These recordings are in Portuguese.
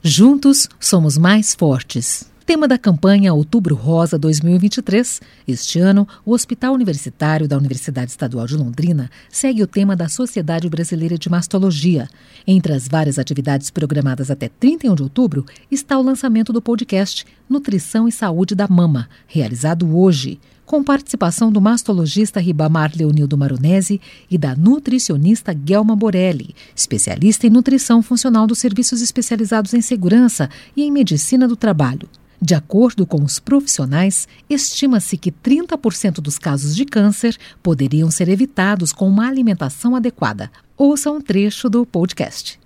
Juntos, somos mais fortes. Tema da campanha Outubro Rosa 2023. Este ano, o Hospital Universitário da Universidade Estadual de Londrina segue o tema da Sociedade Brasileira de Mastologia. Entre as várias atividades programadas até 31 de outubro, está o lançamento do podcast Nutrição e Saúde da Mama, realizado hoje, com participação do mastologista Ribamar Leonildo Maronese e da nutricionista Guelma Borelli, especialista em nutrição funcional dos serviços especializados em segurança e em medicina do trabalho. De acordo com os profissionais, estima-se que 30% dos casos de câncer poderiam ser evitados com uma alimentação adequada. Ouça um trecho do podcast.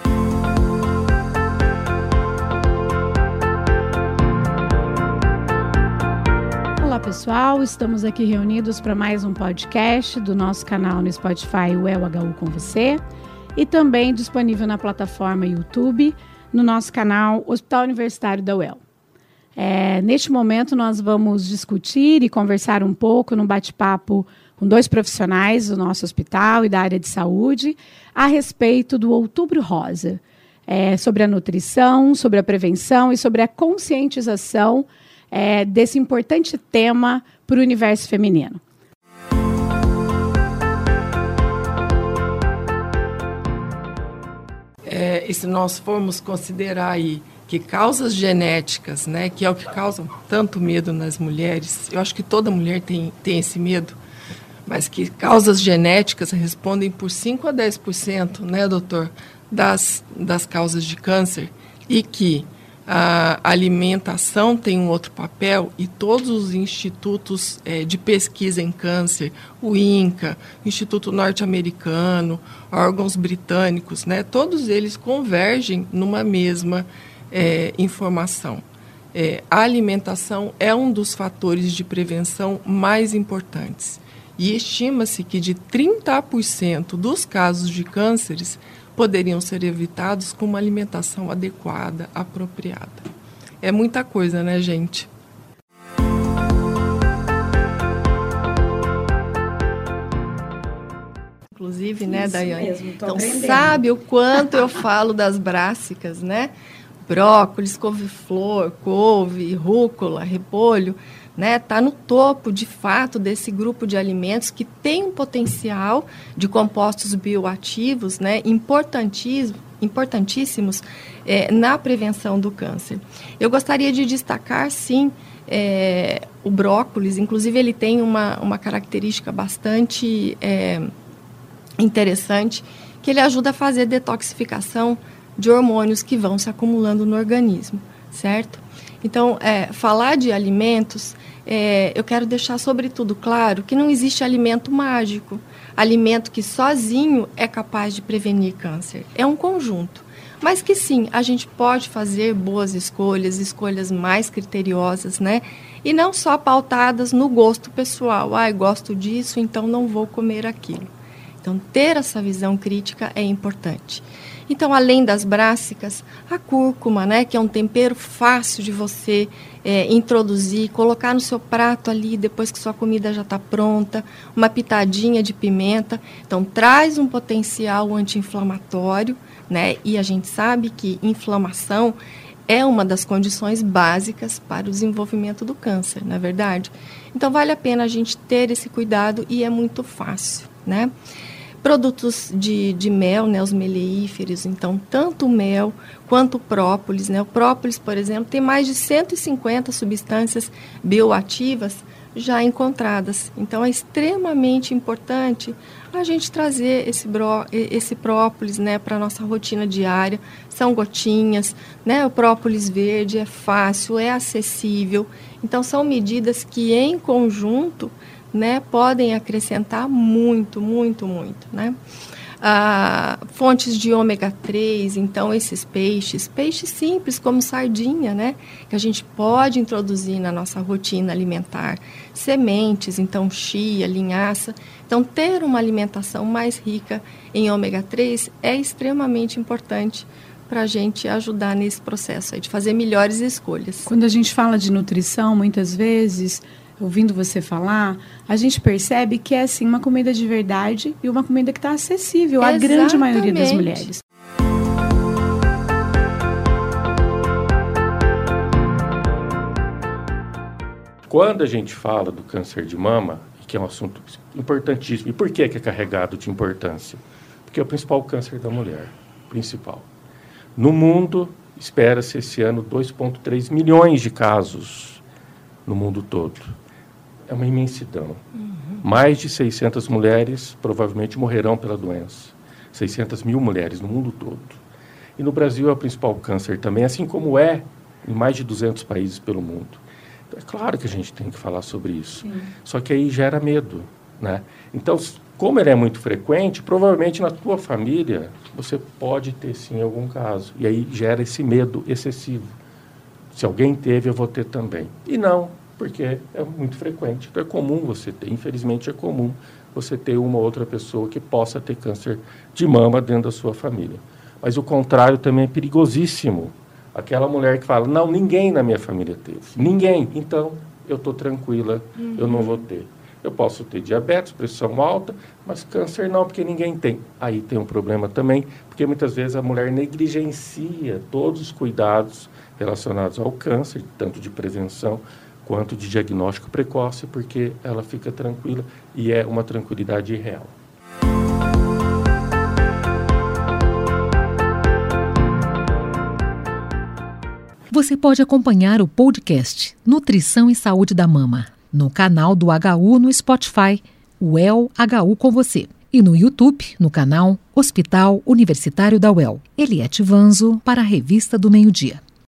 Olá pessoal, estamos aqui reunidos para mais um podcast do nosso canal no Spotify, o UEL-HU com você, e também disponível na plataforma YouTube, no nosso canal Hospital Universitário da UEL. Neste momento nós vamos discutir e conversar um pouco num bate-papo com dois profissionais do nosso hospital e da área de saúde a respeito do Outubro Rosa, sobre a nutrição, sobre a prevenção e sobre a conscientização desse importante tema para o universo feminino. E se nós formos considerar aí que causas genéticas, né, que é o que causa tanto medo nas mulheres, eu acho que toda mulher tem esse medo, mas que causas genéticas respondem por 5 a 10%, né, doutor, das causas de câncer, e que a alimentação tem um outro papel, e todos os institutos de pesquisa em câncer, o INCA, Instituto Norte-Americano, órgãos britânicos, né, todos eles convergem numa mesma informação. A alimentação é um dos fatores de prevenção mais importantes. E estima-se que de 30% dos casos de cânceres poderiam ser evitados com uma alimentação adequada, apropriada. É muita coisa, né, gente? Inclusive, né, Daiane? Então, sabe o quanto eu falo das brássicas, né? Brócolis, couve-flor, couve, rúcula, repolho, né? Tá no topo, de fato, desse grupo de alimentos que tem um potencial de compostos bioativos, né? Importantíssimos na prevenção do câncer. Eu gostaria de destacar, sim, o brócolis. Inclusive, ele tem uma característica bastante interessante, que ele ajuda a fazer detoxificação de hormônios que vão se acumulando no organismo, certo? Então, falar de alimentos, eu quero deixar sobretudo claro que não existe alimento mágico, alimento que sozinho é capaz de prevenir câncer. É um conjunto, mas que sim, a gente pode fazer boas escolhas mais criteriosas, né? E não só pautadas no gosto pessoal. Eu gosto disso, então não vou comer aquilo. Então, ter essa visão crítica é importante. Então, além das brássicas, a cúrcuma, né, que é um tempero fácil de você introduzir, colocar no seu prato ali, depois que sua comida já está pronta, uma pitadinha de pimenta. Então, traz um potencial anti-inflamatório, né, e a gente sabe que inflamação é uma das condições básicas para o desenvolvimento do câncer, não é verdade? Então, vale a pena a gente ter esse cuidado e é muito fácil, né? Produtos de mel, né, os meleíferos, então, tanto o mel quanto o própolis, né? O própolis, por exemplo, tem mais de 150 substâncias bioativas já encontradas. Então, é extremamente importante a gente trazer esse própolis, né, para a nossa rotina diária. São gotinhas, né? O própolis verde é fácil, é acessível. Então, são medidas que, em conjunto, né, podem acrescentar muito, né? Fontes de ômega 3, então esses peixes simples como sardinha, né, que a gente pode introduzir na nossa rotina alimentar, sementes, então chia, linhaça. Então, ter uma alimentação mais rica em ômega 3 é extremamente importante para a gente ajudar nesse processo aí, de fazer melhores escolhas. Quando a gente fala de nutrição, muitas vezes, ouvindo você falar, a gente percebe que é, assim, uma comida de verdade e uma comida que está acessível à grande maioria das mulheres. Quando a gente fala do câncer de mama, que é um assunto importantíssimo, e por que é carregado de importância? Porque é o principal câncer da mulher, principal. No mundo, espera-se esse ano 2,3 milhões de casos no mundo todo. É uma imensidão. Mais de 600 mulheres provavelmente morrerão pela doença. 600 mil mulheres no mundo todo. E no Brasil é o principal câncer também, assim como é em mais de 200 países pelo mundo. Então, é claro que a gente tem que falar sobre isso. Sim. Só que aí gera medo, né? Então, como ele é muito frequente, provavelmente na tua família você pode ter sim algum caso. E aí gera esse medo excessivo. Se alguém teve, eu vou ter também. E não, porque é muito frequente. Então é comum você ter, infelizmente é comum você ter uma ou outra pessoa que possa ter câncer de mama dentro da sua família. Mas o contrário também é perigosíssimo. Aquela mulher que fala, não, ninguém na minha família teve. Ninguém. Então, eu estou tranquila, eu não vou ter. Eu posso ter diabetes, pressão alta, mas câncer não, porque ninguém tem. Aí tem um problema também, porque muitas vezes a mulher negligencia todos os cuidados relacionados ao câncer, tanto de prevenção quanto de diagnóstico precoce, porque ela fica tranquila e é uma tranquilidade irreal. Você pode acompanhar o podcast Nutrição e Saúde da Mama no canal do HU no Spotify, UEL HU com você, e no YouTube, no canal Hospital Universitário da UEL. Eliete Vanzo para a Revista do Meio-Dia.